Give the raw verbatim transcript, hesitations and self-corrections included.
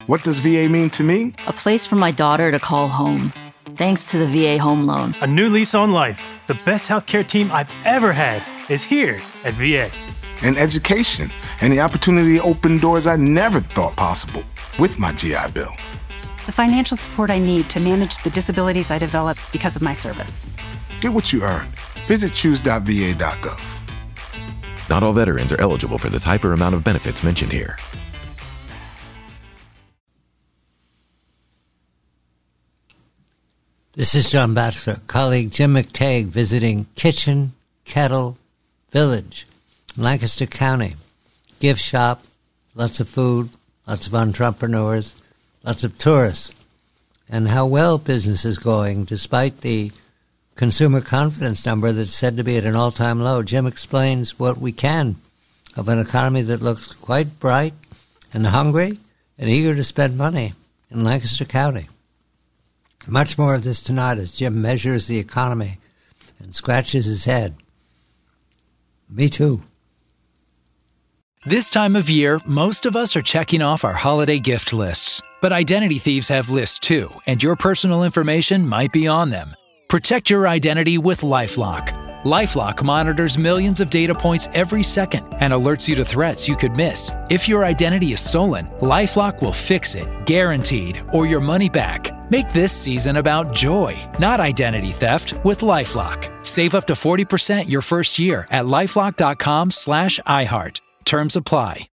What does V A mean to me? A place for my daughter to call home. Thanks to the V A Home Loan. A new lease on life. The best healthcare team I've ever had is here at V A. And education, and the opportunity to open doors I never thought possible with my G I Bill. The financial support I need to manage the disabilities I developed because of my service. Get what you earned. Visit choose dot v a dot gov. Not all veterans are eligible for the type or amount of benefits mentioned here. This is John Batchelor, colleague Jim McTague visiting Kitchen Kettle Village, Lancaster County. Gift shop, lots of food, lots of entrepreneurs, lots of tourists, and how well business is going despite the consumer confidence number that's said to be at an all-time low. Jim explains what we can of an economy that looks quite bright and hungry and eager to spend money in Lancaster County. Much more of this tonight as Jim measures the economy and scratches his head. Me too. This time of year, most of us are checking off our holiday gift lists. But identity thieves have lists too, and your personal information might be on them. Protect your identity with LifeLock. LifeLock monitors millions of data points every second and alerts you to threats you could miss. If your identity is stolen, LifeLock will fix it, guaranteed, or your money back. Make this season about joy, not identity theft, with LifeLock. Save up to forty percent your first year at LifeLock dot com slash iHeart. Terms apply.